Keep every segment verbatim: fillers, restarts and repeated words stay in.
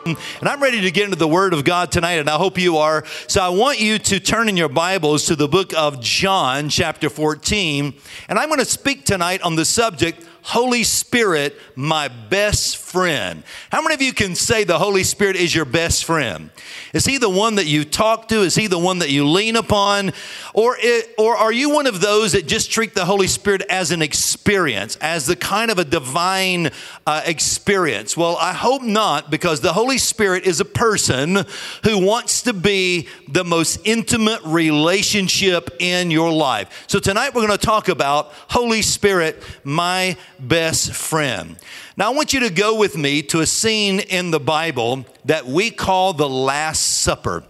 And I'm ready to get into the Word of God tonight, and I hope you are. So I want you to turn in your Bibles to the book of John, chapter fourteen. And I'm going to speak tonight on the subject, Holy Spirit, my best friend. How many of you can say the Holy Spirit is your best friend? Is he the one that you talk to? Is he the one that you lean upon? Or, it, or are you one of those that just treat the Holy Spirit as an experience, as the kind of a divine uh, experience? Well, I hope not, because the Holy Spirit is a person who wants to be the most intimate relationship in your life. So tonight we're going to talk about Holy Spirit, my best friend. Now I want you to go with me to a scene in the Bible that we call the Last Supper.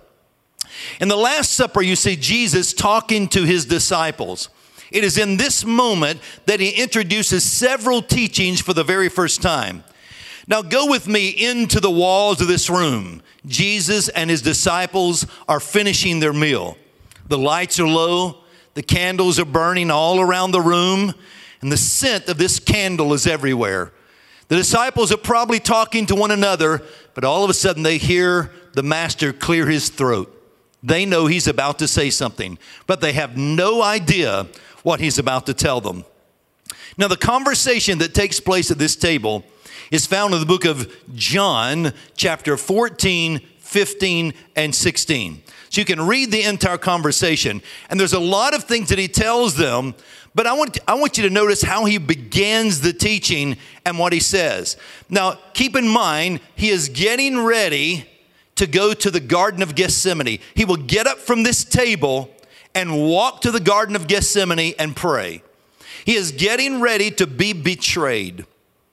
In the Last Supper, you see Jesus talking to his disciples. It is in this moment that he introduces several teachings for the very first time. Now go with me into the walls of this room. Jesus and his disciples are finishing their meal. The lights are low. The candles are burning all around the room. And the scent of this candle is everywhere. The disciples are probably talking to one another, but all of a sudden they hear the master clear his throat. They know he's about to say something, but they have no idea what he's about to tell them. Now, the conversation that takes place at this table is found in the book of John, chapter fourteen, fifteen, and sixteen. So you can read the entire conversation, and there's a lot of things that he tells them, but I want, I want you to notice how he begins the teaching and what he says. Now, keep in mind, he is getting ready to go to the Garden of Gethsemane. He will get up from this table and walk to the Garden of Gethsemane and pray. He is getting ready to be betrayed.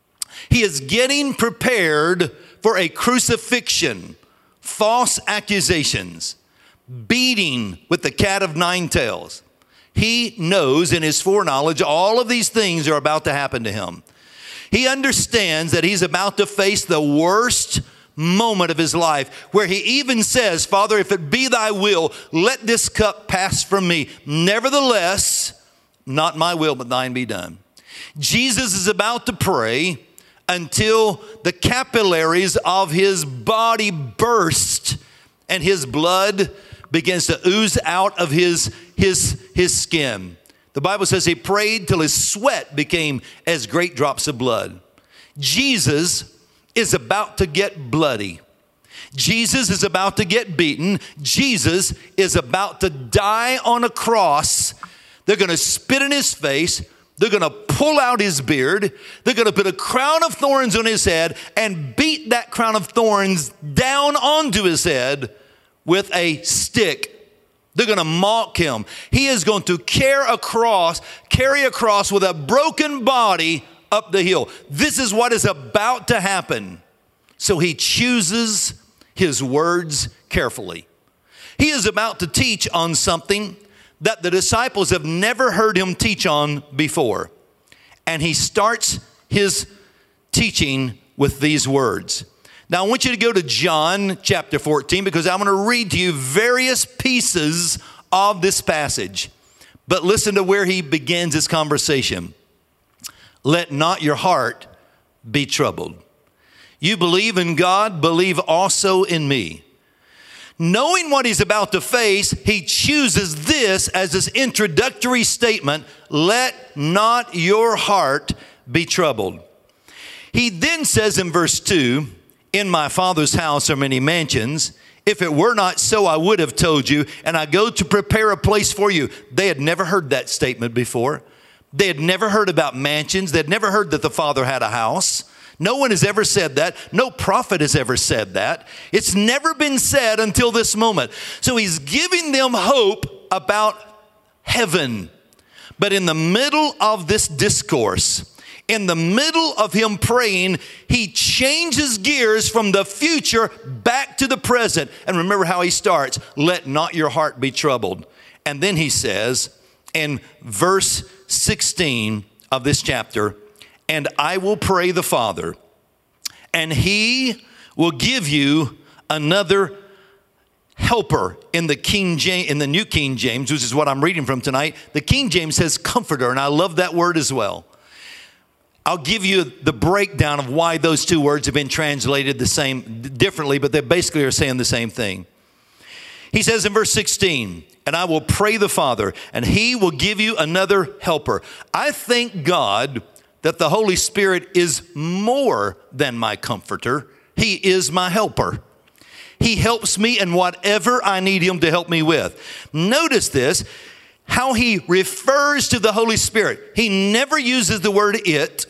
He is getting prepared for a crucifixion, false accusations, beating with the cat of nine tails. He knows in his foreknowledge all of these things are about to happen to him. He understands that he's about to face the worst moment of his life, where he even says, Father, if it be thy will, let this cup pass from me. Nevertheless, not my will, but thine be done. Jesus is about to pray until the capillaries of his body burst and his blood begins to ooze out of his, his, his skin. The Bible says he prayed till his sweat became as great drops of blood. Jesus is about to get bloody. Jesus is about to get beaten. Jesus is about to die on a cross. They're going to spit in his face. They're going to pull out his beard. They're going to put a crown of thorns on his head and beat that crown of thorns down onto his head with a stick. They're going to mock him. He is going to carry a cross, carry a cross with a broken body up the hill. This is what is about to happen. So he chooses his words carefully. He is about to teach on something that the disciples have never heard him teach on before. And he starts his teaching with these words. Now, I want you to go to John chapter fourteen, because I'm going to read to you various pieces of this passage. But listen to where he begins his conversation. Let not your heart be troubled. You believe in God, believe also in me. Knowing what he's about to face, he chooses this as his introductory statement. Let not your heart be troubled. He then says in verse two, in my Father's house are many mansions. If it were not so, I would have told you, and I go to prepare a place for you. They had never heard that statement before. They had never heard about mansions. They had never heard that the Father had a house. No one has ever said that. No prophet has ever said that. It's never been said until this moment. So he's giving them hope about heaven. But in the middle of this discourse, in the middle of him praying, he changes gears from the future back to the present. And remember how he starts. Let not your heart be troubled. And then he says in verse sixteen of this chapter, and I will pray the Father, and he will give you another helper. In the King James, in the New King James, which is what I'm reading from tonight, the King James says comforter, and I love that word as well. I'll give you the breakdown of why those two words have been translated the same differently, but they basically are saying the same thing. He says in verse sixteen, and I will pray the Father, and he will give you another helper. I thank God that the Holy Spirit is more than my comforter. He is my helper. He helps me in whatever I need him to help me with. Notice this, how he refers to the Holy Spirit. He never uses the word it.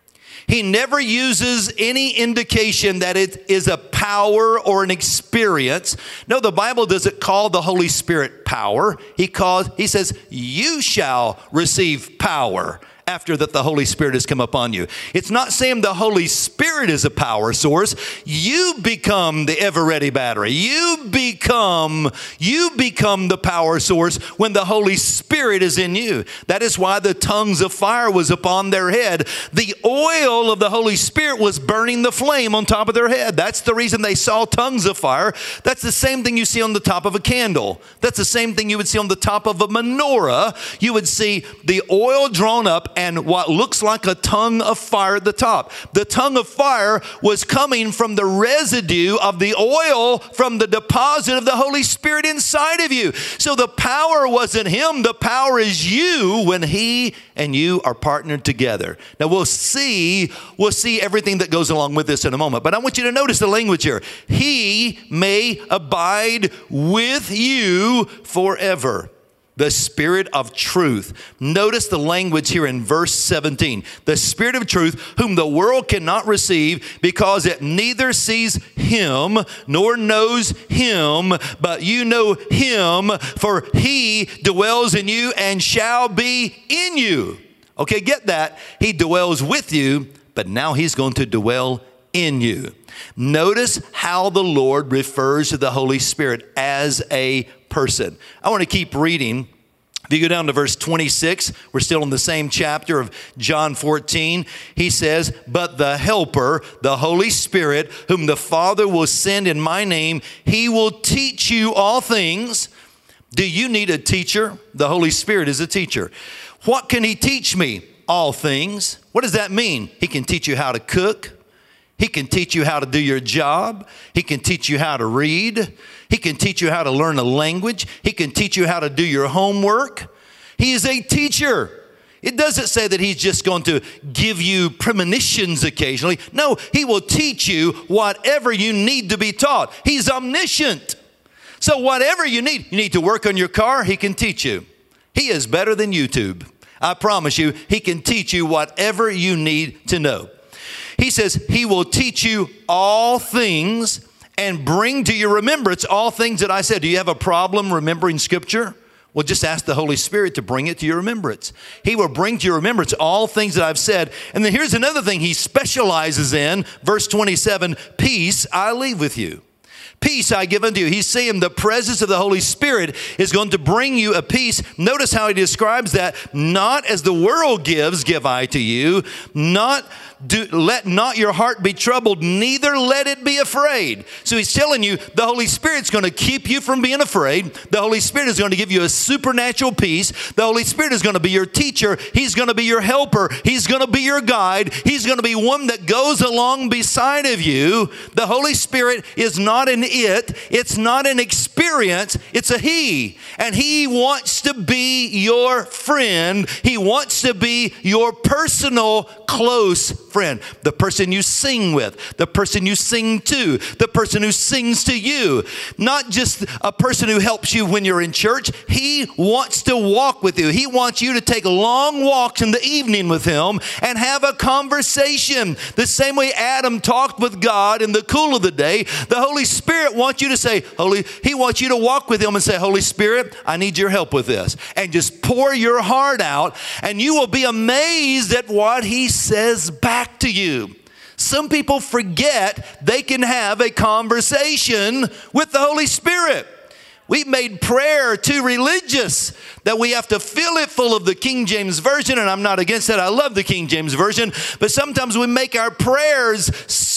He never uses any indication that it is a power or an experience. No, the Bible doesn't call the Holy Spirit power. He calls, he says, you shall receive power after that the Holy Spirit has come upon you. It's not saying the Holy Spirit is a power source. You become the ever-ready battery. You become, you become the power source when the Holy Spirit is in you. That is why the tongues of fire was upon their head. The oil of the Holy Spirit was burning the flame on top of their head. That's the reason they saw tongues of fire. That's the same thing you see on the top of a candle. That's the same thing you would see on the top of a menorah. You would see the oil drawn up and what looks like a tongue of fire at the top. The tongue of fire was coming from the residue of the oil from the deposit of the Holy Spirit inside of you. So the power wasn't him. The power is you when he and you are partnered together. Now we'll see, we'll see everything that goes along with this in a moment. But I want you to notice the language here. He may abide with you forever. The Spirit of truth. Notice the language here in verse seventeen. The Spirit of truth, whom the world cannot receive because it neither sees him nor knows him, but you know him, for he dwells in you and shall be in you. Okay, get that. He dwells with you, but now he's going to dwell in you. Notice how the Lord refers to the Holy Spirit as a person. I want to keep reading. If you go down to verse twenty-six, we're still in the same chapter of John fourteen. He says, but the Helper, the Holy Spirit, whom the Father will send in my name, he will teach you all things. Do you need a teacher? The Holy Spirit is a teacher. What can he teach me? All things. What does that mean? He can teach you how to cook. He can teach you how to do your job. He can teach you how to read. He can teach you how to learn a language. He can teach you how to do your homework. He is a teacher. It doesn't say that he's just going to give you premonitions occasionally. No, he will teach you whatever you need to be taught. He's omniscient. So whatever you need, you need to work on your car, he can teach you. He is better than YouTube. I promise you, he can teach you whatever you need to know. He says he will teach you all things and bring to your remembrance all things that I said. Do you have a problem remembering Scripture? Well, just ask the Holy Spirit to bring it to your remembrance. He will bring to your remembrance all things that I've said. And then here's another thing he specializes in. Verse twenty-seven, peace I leave with you. Peace I give unto you. He's saying the presence of the Holy Spirit is going to bring you a peace. Notice how he describes that. Not as the world gives, give I to you. Not do, let not your heart be troubled, neither let it be afraid. So he's telling you the Holy Spirit's going to keep you from being afraid. The Holy Spirit is going to give you a supernatural peace. The Holy Spirit is going to be your teacher. He's going to be your helper. He's going to be your guide. He's going to be one that goes along beside of you. The Holy Spirit is not an it. It's not an experience. It's a he. And he wants to be your friend. He wants to be your personal close friend. The person you sing with, the person you sing to, the person who sings to you. Not just a person who helps you when you're in church. He wants to walk with you. He wants you to take long walks in the evening with him and have a conversation. The same way Adam talked with God in the cool of the day, the Holy Spirit wants you to say, Holy, he wants you to walk with him and say, Holy Spirit, I need your help with this. And just pour your heart out, and you will be amazed at what he says back to you. Some people forget they can have a conversation with the Holy Spirit. We've made prayer too religious, that we have to fill it full of the King James Version, and I'm not against that. I love the King James Version, but sometimes we make our prayers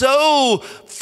so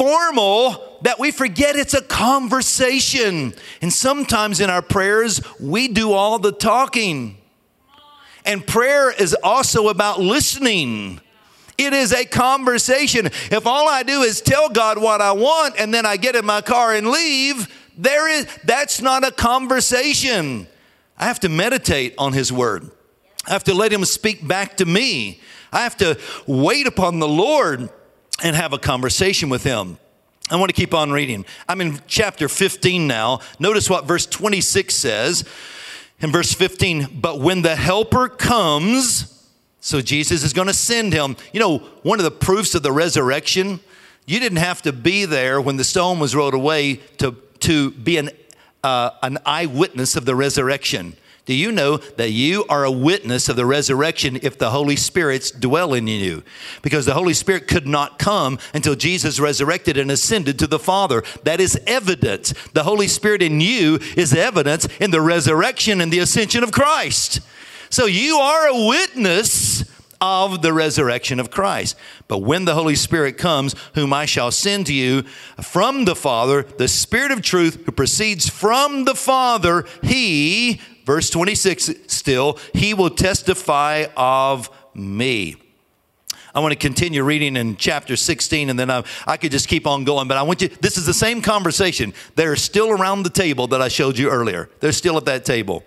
formal that we forget it's a conversation. And sometimes in our prayers, we do all the talking. And prayer is also about listening. It is a conversation. If all I do is tell God what I want and then I get in my car and leave, there is that's not a conversation. I have to meditate on his word. I have to let him speak back to me. I have to wait upon the Lord and have a conversation with him. I want to keep on reading. I'm in chapter fifteen now. Notice what verse twenty-six says. In verse fifteen, but when the helper comes, so Jesus is going to send him. You know, one of the proofs of the resurrection, you didn't have to be there when the stone was rolled away to, to be an, uh, an eyewitness of the resurrection. Do you know that you are a witness of the resurrection if the Holy Spirit's dwell in you? Because the Holy Spirit could not come until Jesus resurrected and ascended to the Father. That is evidence. The Holy Spirit in you is evidence in the resurrection and the ascension of Christ. So you are a witness of the resurrection of Christ. But when the Holy Spirit comes, whom I shall send to you from the Father, the Spirit of truth who proceeds from the Father, he... Verse twenty-six still, he will testify of me. I want to continue reading in chapter sixteen, and then I, I could just keep on going. But I want you, this is the same conversation. They're still around the table that I showed you earlier. They're still at that table.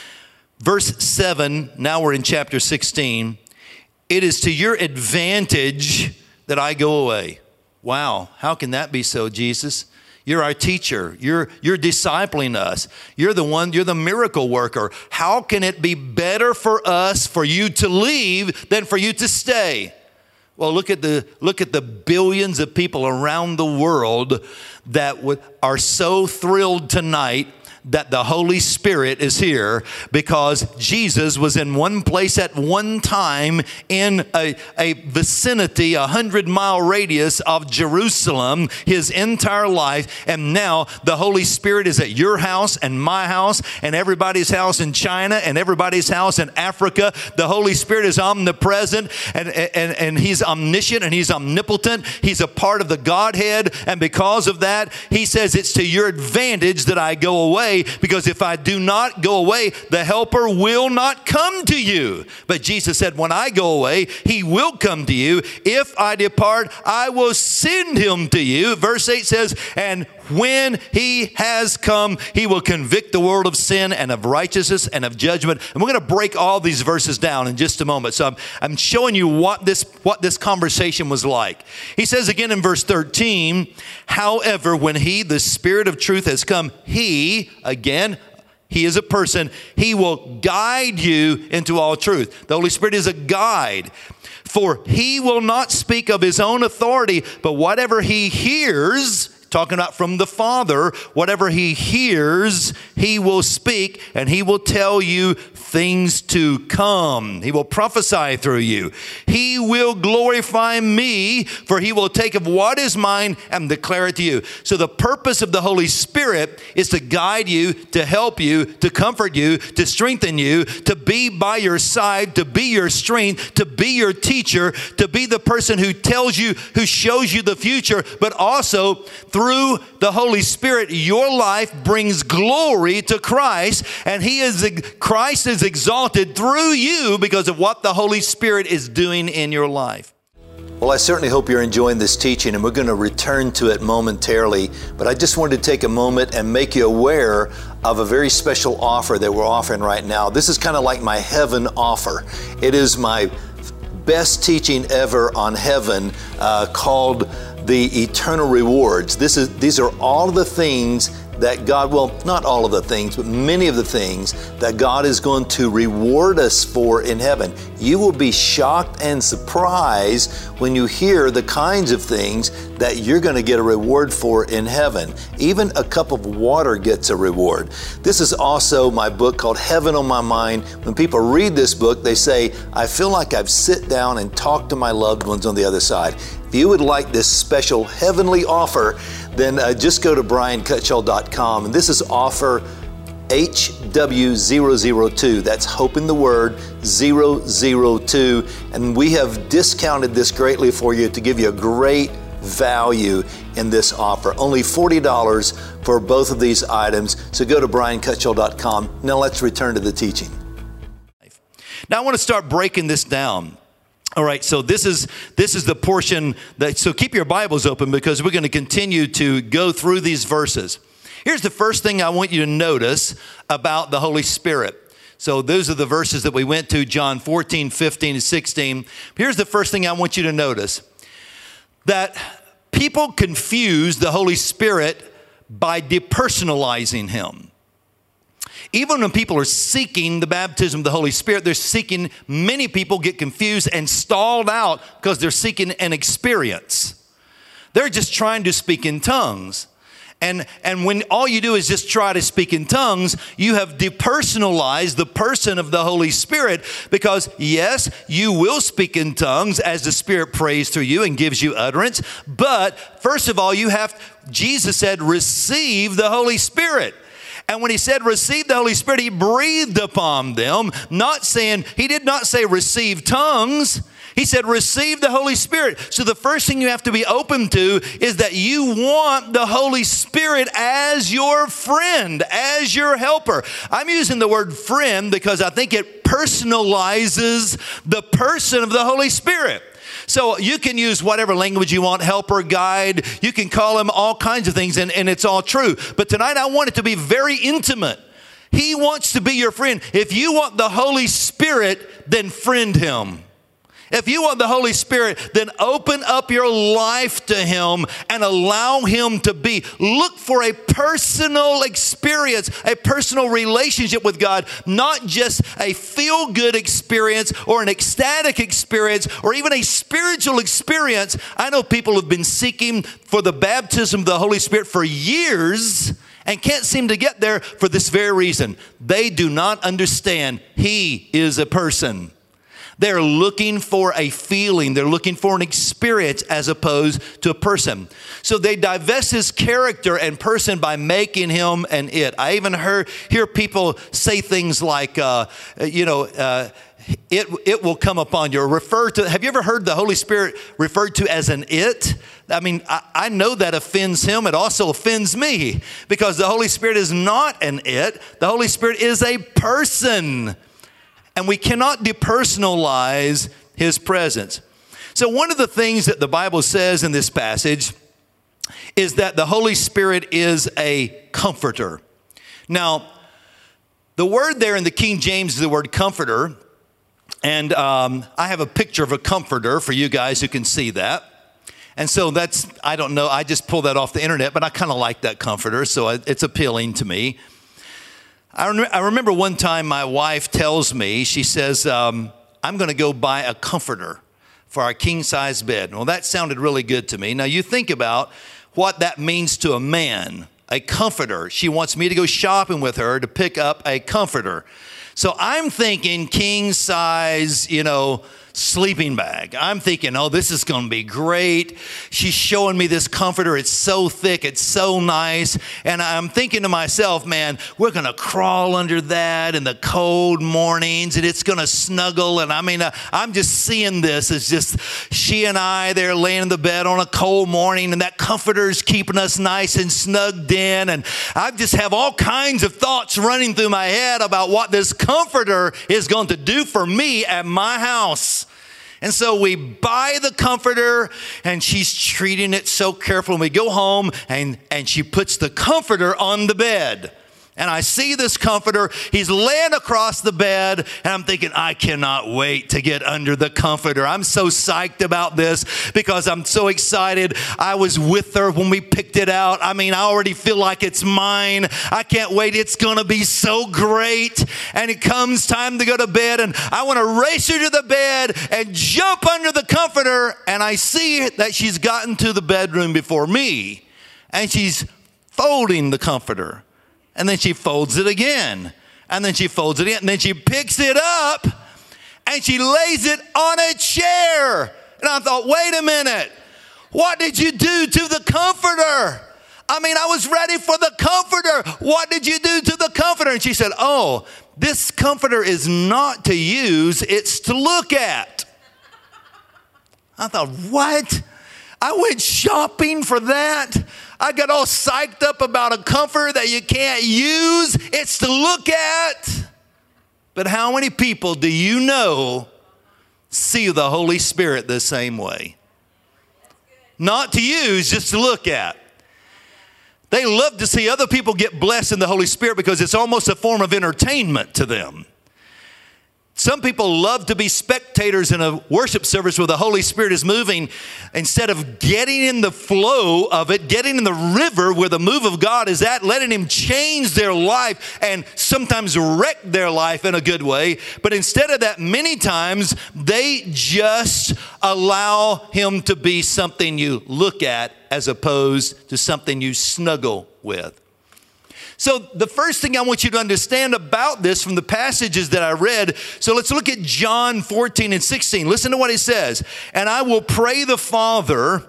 Verse seven, now we're in chapter sixteen. It is to your advantage that I go away. Wow, how can that be so, Jesus? You're our teacher. You're, you're discipling us. You're the one, you're the miracle worker. How can it be better for us for you to leave than for you to stay? Well, look at the, look at the billions of people around the world that would, are so thrilled tonight that the Holy Spirit is here, because Jesus was in one place at one time in a, a vicinity, a hundred mile radius of Jerusalem, his entire life. And now the Holy Spirit is at your house and my house and everybody's house in China and everybody's house in Africa. The Holy Spirit is omnipresent, and, and, and he's omniscient and he's omnipotent. He's a part of the Godhead. And because of that, he says it's to your advantage that I go away, because if I do not go away, the helper will not come to you. But Jesus said, when I go away, he will come to you. If I depart, I will send him to you. Verse eight says, and when he has come, he will convict the world of sin and of righteousness and of judgment. And we're going to break all these verses down in just a moment. So I'm, I'm showing you what this, what this conversation was like. He says again in verse thirteen, however, when he, the Spirit of truth, has come, he, again, he is a person, he will guide you into all truth. The Holy Spirit is a guide. For he will not speak of his own authority, but whatever he hears, talking about from the Father, whatever he hears, he will speak, and he will tell you things to come. He will prophesy through you. He will glorify me, for he will take of what is mine and declare it to you. So the purpose of the Holy Spirit is to guide you, to help you, to comfort you, to strengthen you, to be by your side, to be your strength, to be your teacher, to be the person who tells you, who shows you the future, but also through the Holy Spirit, your life brings glory to Christ, and he is, Christ is exalted through you because of what the Holy Spirit is doing in your life. Well, I certainly hope you're enjoying this teaching, and we're going to return to it momentarily. But I just wanted to take a moment and make you aware of a very special offer that we're offering right now. This is kind of like my heaven offer. It is my best teaching ever on heaven, uh, called the Eternal Rewards. This is, these are all of the things that God, well, not all of the things, but many of the things that God is going to reward us for in heaven. You will be shocked and surprised when you hear the kinds of things that you're going to get a reward for in heaven. Even a cup of water gets a reward. This is also my book called Heaven on My Mind. When people read this book, they say, I feel like I've sit down and talked to my loved ones on the other side. If you would like this special heavenly offer, then uh, just go to brian cutshall dot com, and this is offer H W zero zero two. That's hope in the word zero zero two, and we have discounted this greatly for you to give you a great value in this offer. Only forty dollars for both of these items. So go to brian cutshall dot com. Now let's return to the teaching. Now I want to start breaking this down. All right, so this is this is the portion that, so keep your Bibles open because we're going to continue to go through these verses. Here's the first thing I want you to notice about the Holy Spirit. So those are the verses that we went to, John fourteen, fifteen, and sixteen. Here's the first thing I want you to notice. That people confuse the Holy Spirit by depersonalizing him. Even when people are seeking the baptism of the Holy Spirit, they're seeking, many people get confused and stalled out because they're seeking an experience. They're just trying to speak in tongues. And, and when all you do is just try to speak in tongues, you have depersonalized the person of the Holy Spirit, because yes, you will speak in tongues as the Spirit prays through you and gives you utterance. But first of all, you have, Jesus said, receive the Holy Spirit. And when he said receive the Holy Spirit, he breathed upon them, not saying, he did not say receive tongues. He said receive the Holy Spirit. So the first thing you have to be open to is that you want the Holy Spirit as your friend, as your helper. I'm using the word friend because I think it personalizes the person of the Holy Spirit. So you can use whatever language you want, helper, guide. You can call him all kinds of things, and, and it's all true. But tonight I want it to be very intimate. He wants to be your friend. If you want the Holy Spirit, then friend him. If you want the Holy Spirit, then open up your life to him and allow him to be. Look for a personal experience, a personal relationship with God, not just a feel-good experience or an ecstatic experience or even a spiritual experience. I know people have been seeking for the baptism of the Holy Spirit for years and can't seem to get there for this very reason. They do not understand he is a person. They're looking for a feeling. They're looking for an experience as opposed to a person. So they divest his character and person by making him an it. I even heard hear people say things like, uh, you know, uh, it it will come upon you. Or refer to. Have you ever heard the Holy Spirit referred to as an it? I mean, I, I know that offends him. It also offends me because the Holy Spirit is not an it. The Holy Spirit is a person. And we cannot depersonalize his presence. So one of the things that the Bible says in this passage is that the Holy Spirit is a comforter. Now, the word there in the King James is the word comforter. And um, I have a picture of a comforter for you guys who can see that. And so that's, I don't know, I just pulled that off the internet, but I kind of like that comforter, so it's appealing to me. I, rem- I remember one time my wife tells me, she says, um, I'm going to go buy a comforter for our king-size bed. Well, that sounded really good to me. Now, you think about what that means to a man, a comforter. She wants me to go shopping with her to pick up a comforter. So I'm thinking king-size, you know, sleeping bag. I'm thinking, oh, this is going to be great. She's showing me this comforter. It's so thick. It's so nice. And I'm thinking to myself, man, we're going to crawl under that in the cold mornings and it's going to snuggle. And I mean, uh, I'm just seeing this. It's just she and I, they're laying in the bed on a cold morning and that comforter's keeping us nice and snugged in. And I just have all kinds of thoughts running through my head about what this comforter is going to do for me at my house. And so we buy the comforter and she's treating it so careful. And we go home and, and she puts the comforter on the bed. And I see this comforter. He's laying across the bed. And I'm thinking, I cannot wait to get under the comforter. I'm so psyched about this because I'm so excited. I was with her when we picked it out. I mean, I already feel like it's mine. I can't wait. It's going to be so great. And it comes time to go to bed. And I want to race her to the bed and jump under the comforter. And I see that she's gotten to the bedroom before me. And she's folding the comforter. And then she folds it again. And then she folds it again. And then she picks it up and she lays it on a chair. And I thought, wait a minute. What did you do to the comforter? I mean, I was ready for the comforter. What did you do to the comforter? And she said, oh, this comforter is not to use. It's to look at. I thought, what? I went shopping for that. I got all psyched up about a comforter that you can't use. It's to look at. But how many people do you know see the Holy Spirit the same way. Not to use, just to look at. They love to see other people get blessed in the Holy Spirit because it's almost a form of entertainment to them. Some people love to be spectators in a worship service where the Holy Spirit is moving instead of getting in the flow of it, getting in the river where the move of God is at, letting Him change their life and sometimes wreck their life in a good way. But instead of that, many times they just allow Him to be something you look at as opposed to something you snuggle with. So the first thing I want you to understand about this from the passages that I read, so let's look at John fourteen and sixteen. Listen to what it says. And I will pray the Father,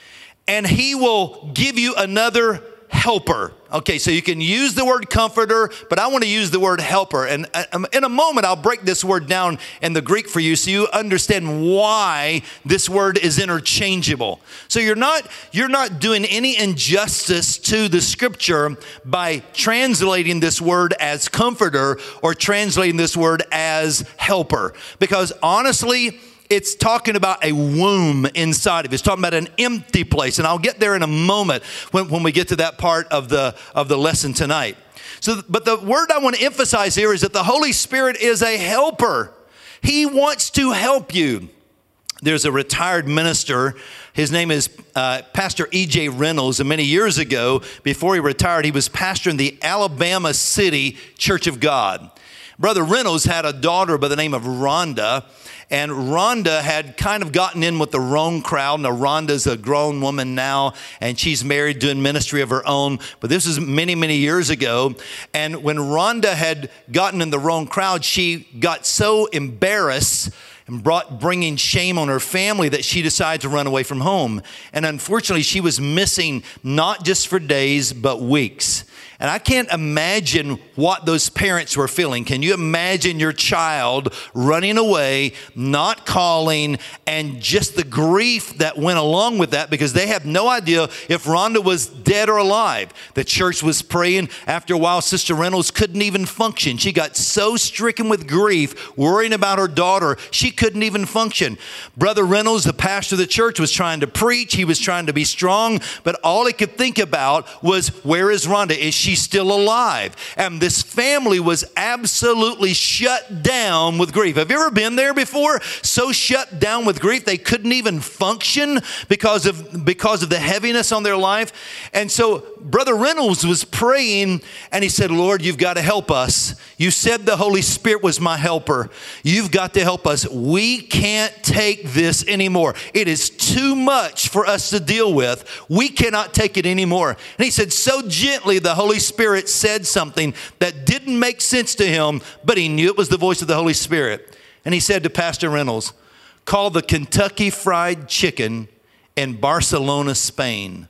and He will give you another helper. Okay, so you can use the word comforter, but I want to use the word helper. And in a moment, I'll break this word down in the Greek for you so you understand why this word is interchangeable. So you're not, you're not doing any injustice to the scripture by translating this word as comforter or translating this word as helper. Because honestly, it's talking about a womb inside of you. It's talking about an empty place. And I'll get there in a moment when, when we get to that part of the, of the lesson tonight. So, but the word I want to emphasize here is that the Holy Spirit is a helper. He wants to help you. There's a retired minister. His name is uh, Pastor E J Reynolds. And many years ago, before he retired, he was pastoring the Alabama City Church of God. Brother Reynolds had a daughter by the name of Rhonda. And Rhonda had kind of gotten in with the wrong crowd. Now, Rhonda's a grown woman now, and she's married, doing ministry of her own. But this is many, many years ago. And when Rhonda had gotten in the wrong crowd, she got so embarrassed and brought bringing shame on her family that she decided to run away from home. And unfortunately, she was missing not just for days, but weeks. And I can't imagine what those parents were feeling. Can you imagine your child running away, not calling, and just the grief that went along with that because they have no idea if Rhonda was dead or alive. The church was praying. After a while, Sister Reynolds couldn't even function. She got so stricken with grief, worrying about her daughter, she couldn't even function. Brother Reynolds, the pastor of the church, was trying to preach. He was trying to be strong, but all he could think about was, where is Rhonda? Is she still alive? And this family was absolutely shut down with grief. Have you ever been there before? So shut down with grief they couldn't even function because of because of the heaviness on their life. And so Brother Reynolds was praying, and he said, Lord, you've got to help us. You said the Holy Spirit was my helper. You've got to help us. We can't take this anymore. It is too much for us to deal with. We cannot take it anymore. And he said, so gently, the Holy Spirit said something that didn't make sense to him, but he knew it was the voice of the Holy Spirit. And he said to Pastor Reynolds, call the Kentucky Fried Chicken in Barcelona, Spain.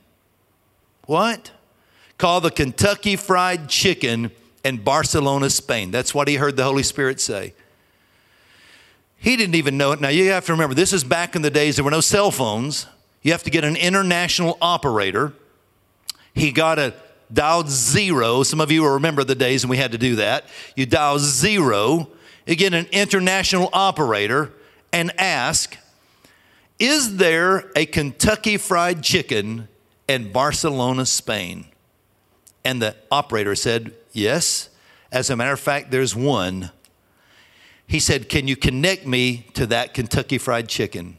What? Call the Kentucky Fried Chicken in Barcelona, Spain. That's what he heard the Holy Spirit say. He didn't even know it. Now, you have to remember, this is back in the days there were no cell phones. You have to get an international operator. He got a dialed zero. Some of you will remember the days when we had to do that. You dial zero, you get an international operator and ask, is there a Kentucky Fried Chicken in Barcelona, Spain? And the operator said, yes. As a matter of fact, there's one. He said, can you connect me to that Kentucky Fried Chicken?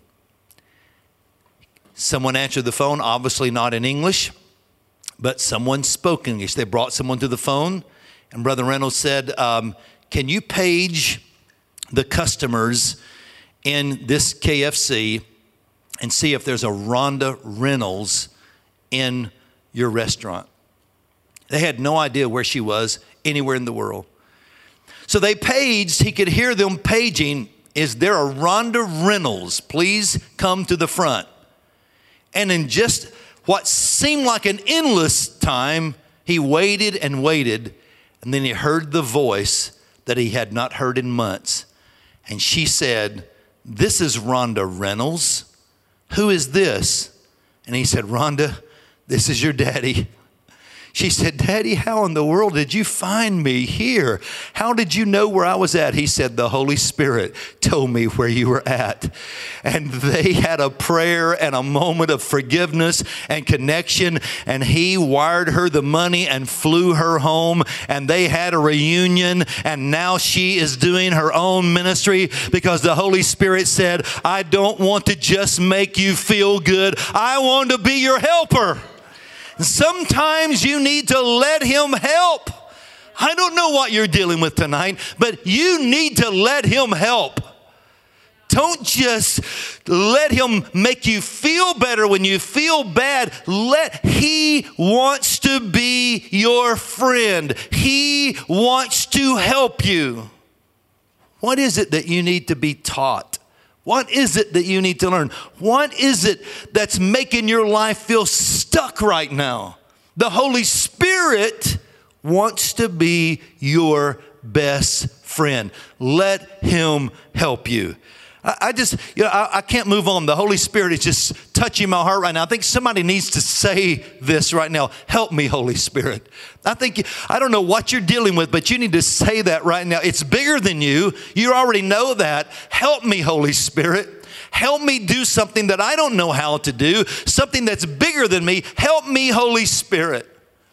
Someone answered the phone, obviously not in English, but someone spoke English. They brought someone to the phone, and Brother Reynolds said, um, can you page the customers in this K F C and see if there's a Rhonda Reynolds in your restaurant? They had no idea where she was anywhere in the world. So they paged, he could hear them paging, is there a Rhonda Reynolds? Please come to the front. And in just what seemed like an endless time, he waited and waited, and then he heard the voice that he had not heard in months. And she said, this is Rhonda Reynolds. Who is this? And he said, Rhonda, this is your daddy. She said, Daddy, how in the world did you find me here? How did you know where I was at? He said, the Holy Spirit told me where you were at. And they had a prayer and a moment of forgiveness and connection. And he wired her the money and flew her home. And they had a reunion. And now she is doing her own ministry because the Holy Spirit said, I don't want to just make you feel good. I want to be your helper. Sometimes you need to let him help. I don't know what you're dealing with tonight, but you need to let him help. Don't just let him make you feel better when you feel bad. Let he wants to be your friend. He wants to help you. What is it that you need to be taught? What is it that you need to learn? What is it that's making your life feel stuck right now? The Holy Spirit wants to be your best friend. Let him help you. I, I just, you know, I, I can't move on. The Holy Spirit is just touching my heart right now. I think somebody needs to say this right now. Help me, Holy Spirit. I think, I don't know what you're dealing with, but you need to say that right now. It's bigger than you. You already know that. Help me, Holy Spirit. Help me do something that I don't know how to do, something that's bigger than me. Help me, Holy Spirit.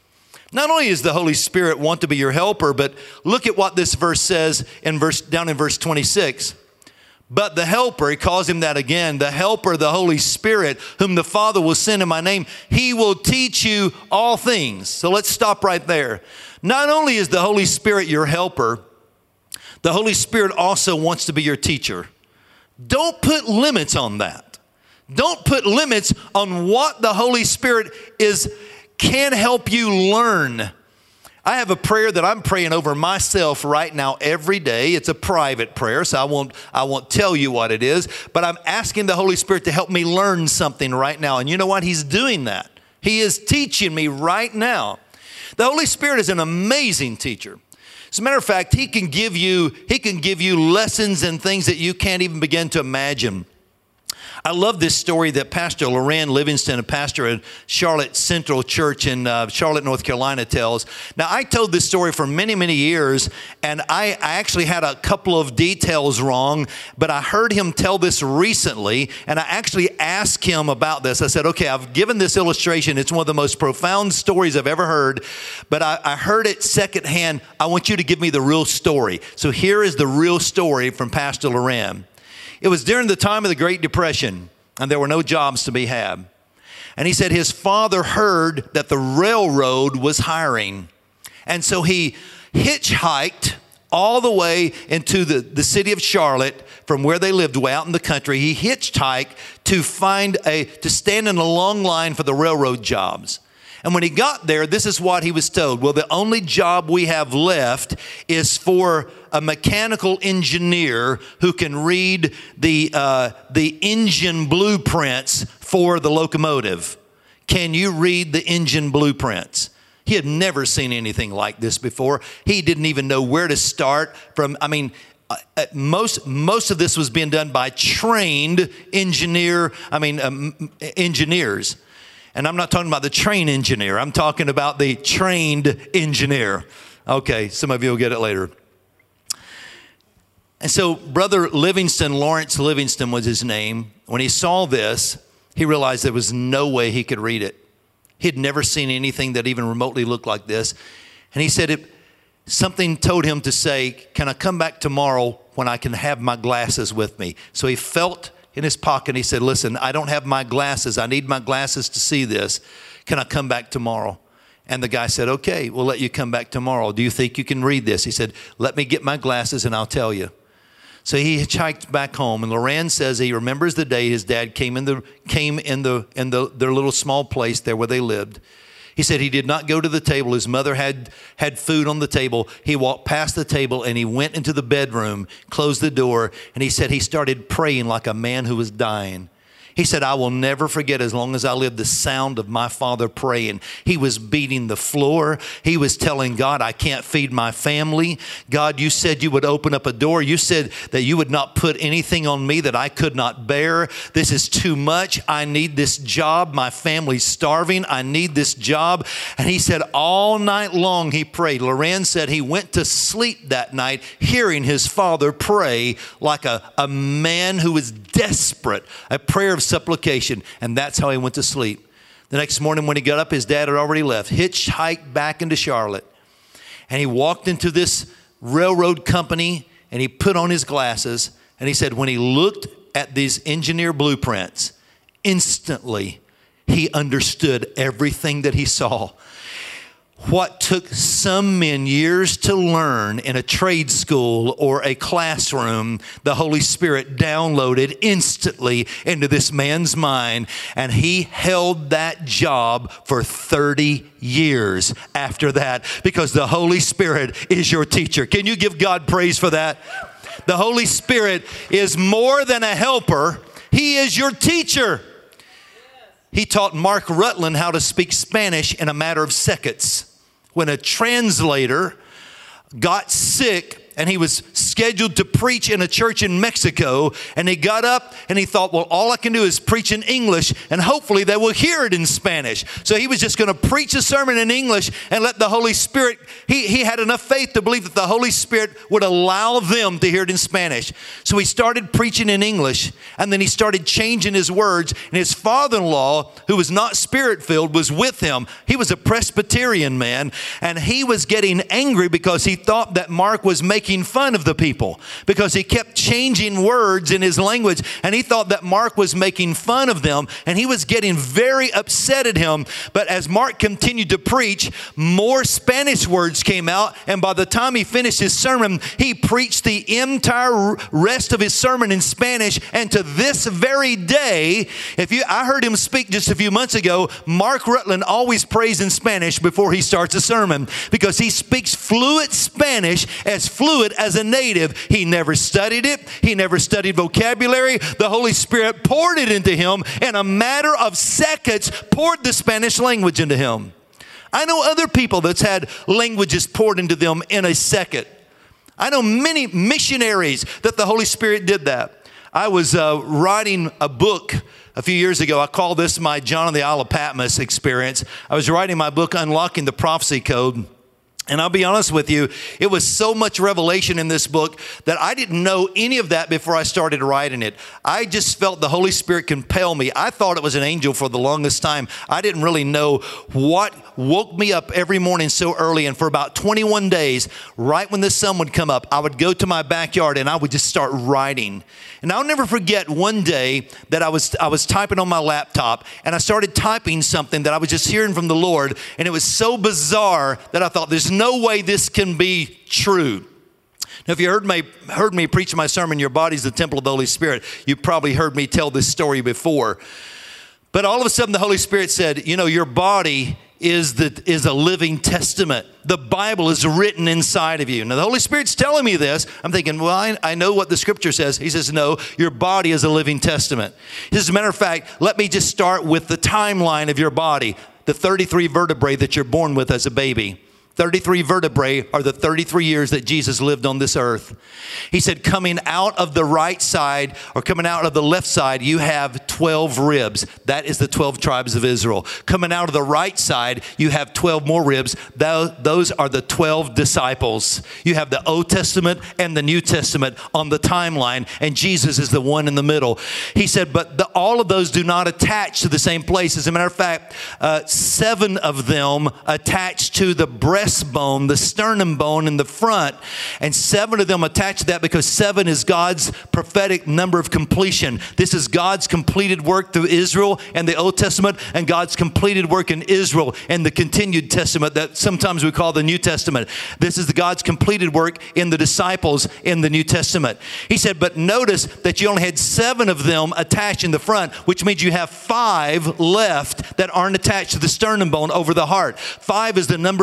Not only does the Holy Spirit want to be your helper, but look at what this verse says in verse down in verse twenty-six. But the helper, he calls him that again, the helper, the Holy Spirit, whom the Father will send in my name, he will teach you all things. So let's stop right there. Not only is the Holy Spirit your helper, the Holy Spirit also wants to be your teacher. Don't put limits on that. Don't put limits on what the Holy Spirit is can help you learn. I have a prayer that I'm praying over myself right now every day. It's a private prayer, so I won't, I won't tell you what it is, but I'm asking the Holy Spirit to help me learn something right now. And you know what? He's doing that. He is teaching me right now. The Holy Spirit is an amazing teacher. As a matter of fact, he can give you, he can give you lessons and things that you can't even begin to imagine. I love this story that Pastor Loran Livingston, a pastor at Charlotte Central Church in uh, Charlotte, North Carolina, tells. Now, I told this story for many, many years, and I, I actually had a couple of details wrong, but I heard him tell this recently, and I actually asked him about this. I said, okay, I've given this illustration. It's one of the most profound stories I've ever heard, but I, I heard it secondhand. I want you to give me the real story. So here is the real story from Pastor Loran. It was during the time of the Great Depression, and there were no jobs to be had. And he said his father heard that the railroad was hiring. And so he hitchhiked all the way into the, the city of Charlotte from where they lived, way out in the country. He hitchhiked to find a, to stand in a long line for the railroad jobs. And when he got there, this is what he was told. Well, the only job we have left is for a mechanical engineer who can read the, uh, the engine blueprints for the locomotive. Can you read the engine blueprints? He had never seen anything like this before. He didn't even know where to start from. I mean, uh, most, most of this was being done by trained engineer, I mean, um, engineers. And I'm not talking about the train engineer. I'm talking about the trained engineer. Okay, some of you will get it later. And so Brother Livingston, Lawrence Livingston was his name. When he saw this, he realized there was no way he could read it. He'd never seen anything that even remotely looked like this. And he said it, something told him to say, can I come back tomorrow when I can have my glasses with me? So he felt in his pocket. He said, listen, I don't have my glasses. I need my glasses to see this. Can I come back tomorrow? And the guy said, okay, we'll let you come back tomorrow. Do you think you can read this? He said, let me get my glasses and I'll tell you. So he hitchhiked back home. And Loran says he remembers the day his dad came in the came in the in the their little small place there where they lived. He said he did not go to the table. His mother had, had food on the table. He walked past the table and he went into the bedroom, closed the door, and he said he started praying like a man who was dying. He said, I will never forget as long as I live the sound of my father praying. He was beating the floor. He was telling God, I can't feed my family. God, you said you would open up a door. You said that you would not put anything on me that I could not bear. This is too much. I need this job. My family's starving. I need this job. And he said all night long he prayed. Loren said he went to sleep that night hearing his father pray like a, a man who was desperate, a prayer of supplication, and that's how he went to sleep. The next morning when he got up, his dad had already left, hitchhiked back into Charlotte, and he walked into this railroad company and he put on his glasses, and he said when he looked at these engineer blueprints, instantly he understood everything that he saw. What took some men years to learn in a trade school or a classroom, the Holy Spirit downloaded instantly into this man's mind, and he held that job for thirty years after that because the Holy Spirit is your teacher. Can you give God praise for that? The Holy Spirit is more than a helper. He is your teacher. He taught Mark Rutland how to speak Spanish in a matter of seconds. When a translator got sick and he was scheduled to preach in a church in Mexico, and he got up and he thought, well, all I can do is preach in English and hopefully they will hear it in Spanish. So he was just going to preach a sermon in English and let the Holy Spirit, he, he had enough faith to believe that the Holy Spirit would allow them to hear it in Spanish. So he started preaching in English, and then he started changing his words, and his father-in-law, who was not spirit-filled, was with him. He was a Presbyterian man, and he was getting angry because he thought that Mark was making making fun of the people because he kept changing words in his language, and he thought that Mark was making fun of them, and he was getting very upset at him. But as Mark continued to preach, more Spanish words came out, and by the time he finished his sermon, he preached the entire rest of his sermon in Spanish. And to this very day, if you, I heard him speak just a few months ago, Mark Rutland always prays in Spanish before he starts a sermon because he speaks fluent Spanish, as fluent as a native. He never studied it. He never studied vocabulary. The Holy Spirit poured it into him in a matter of seconds, poured the Spanish language into him. I know other people that's had languages poured into them in a second. I know many missionaries that the Holy Spirit did that. I was uh, writing a book a few years ago. I call this my John on the Isle of Patmos experience. I was writing my book, Unlocking the Prophecy Code. And I'll be honest with you, it was so much revelation in this book that I didn't know any of that before I started writing it. I just felt the Holy Spirit compel me. I thought it was an angel for the longest time. I didn't really know what woke me up every morning so early. And for about twenty-one days, right when the sun would come up, I would go to my backyard and I would just start writing. And I'll never forget one day that I was I was typing on my laptop, and I started typing something that I was just hearing from the Lord, and it was so bizarre that I thought, there's no way this can be true. Now, if you heard me, heard me preach my sermon, Your Body's the Temple of the Holy Spirit, you probably heard me tell this story before. But all of a sudden, the Holy Spirit said, you know, your body is the is a living testament. The Bible is written inside of you. Now, the Holy Spirit's telling me this. I'm thinking, well, I, I know what the Scripture says. He says, no, your body is a living testament. As a matter of fact, let me just start with the timeline of your body, the thirty-three vertebrae that you're born with as a baby. thirty-three vertebrae are the thirty-three years that Jesus lived on this earth. He said, coming out of the right side or coming out of the left side, you have twelve ribs. That is the twelve tribes of Israel. Coming out of the right side, you have twelve more ribs. Those are the twelve disciples. You have the Old Testament and the New Testament on the timeline, and Jesus is the one in the middle. He said, but the, all of those do not attach to the same place. As a matter of fact, uh, seven of them attach to the breast bone, the sternum bone in the front, and seven of them attached to that because seven is God's prophetic number of completion. This is God's completed work through Israel and the Old Testament, and God's completed work in Israel and the continued testament that sometimes we call the New Testament. This is the God's completed work in the disciples in the New Testament. He said, but notice that you only had seven of them attached in the front, which means you have five left that aren't attached to the sternum bone over the heart. Five is the number of grace.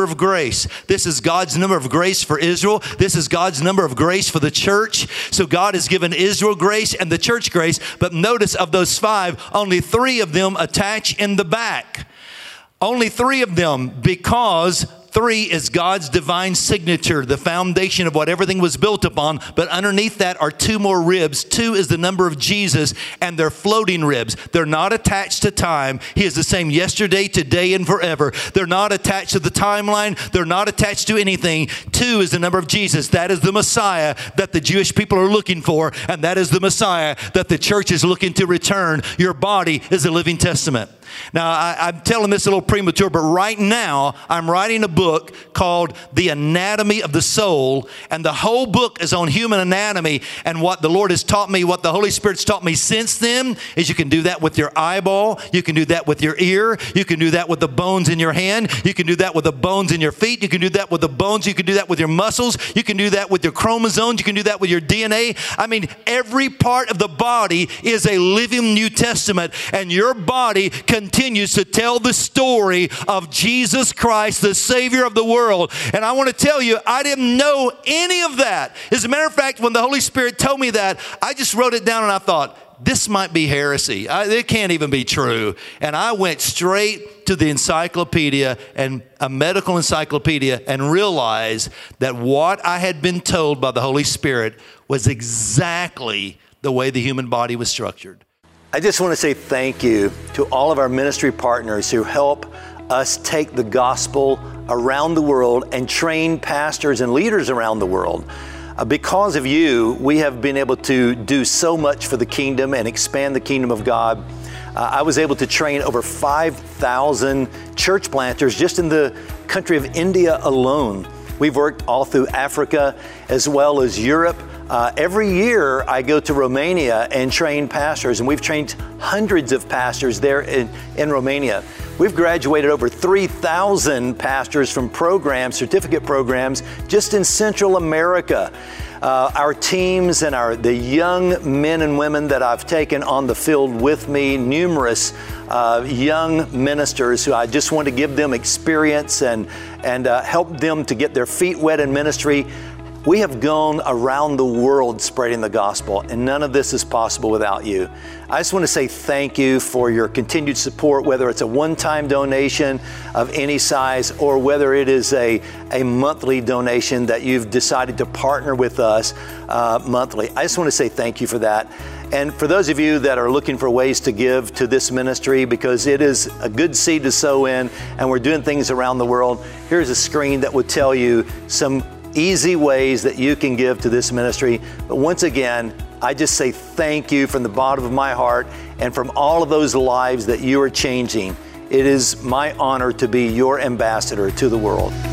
grace. This is God's number of grace for Israel. This is God's number of grace for the church. So God has given Israel grace and the church grace. But notice, of those five, only three of them attach in the back. Only three of them, because three is God's divine signature, the foundation of what everything was built upon. But underneath that are two more ribs. Two is the number of Jesus, and they're floating ribs. They're not attached to time. He is the same yesterday, today, and forever. They're not attached to the timeline. They're not attached to anything. Two is the number of Jesus. That is the Messiah that the Jewish people are looking for, and that is the Messiah that the church is looking to return. Your body is a living testament. Now, I, I'm telling this a little premature, but right now I'm writing a book called The Anatomy of the Soul, and the whole book is on human anatomy. And what the Lord has taught me, what the Holy Spirit's taught me since then, is you can do that with your eyeball, you can do that with your ear, you can do that with the bones in your hand, you can do that with the bones in your feet, you can do that with the bones, you can do that with your muscles, you can do that with your chromosomes, you can do that with your D N A. I mean, every part of the body is a living New Testament, and your body can continues to tell the story of Jesus Christ, the Savior of the world. And I want to tell you, I didn't know any of that. As a matter of fact, when the Holy Spirit told me that, I just wrote it down and I thought, this might be heresy. I, it can't even be true. And I went straight to the encyclopedia, and a medical encyclopedia, and realized that what I had been told by the Holy Spirit was exactly the way the human body was structured. I just want to say thank you to all of our ministry partners who help us take the gospel around the world and train pastors and leaders around the world. Uh, because of you, we have been able to do so much for the kingdom and expand the kingdom of God. Uh, I was able to train over five thousand church planters just in the country of India alone. We've worked all through Africa as well as Europe. Uh, every year I go to Romania and train pastors, and we've trained hundreds of pastors there in, in Romania. We've graduated over three thousand pastors from programs, certificate programs, just in Central America. Uh, our teams and our the young men and women that I've taken on the field with me, numerous uh, young ministers who I just want to give them experience and, and uh, help them to get their feet wet in ministry. We have gone around the world spreading the gospel, and none of this is possible without you. I just want to say thank you for your continued support, whether it's a one-time donation of any size or whether it is a, a monthly donation that you've decided to partner with us uh, monthly. I just want to say thank you for that. And for those of you that are looking for ways to give to this ministry, because it is a good seed to sow in, and we're doing things around the world, here's a screen that will tell you some easy ways that you can give to this ministry. But once again, I just say thank you from the bottom of my heart and from all of those lives that you are changing. It is my honor to be your ambassador to the world.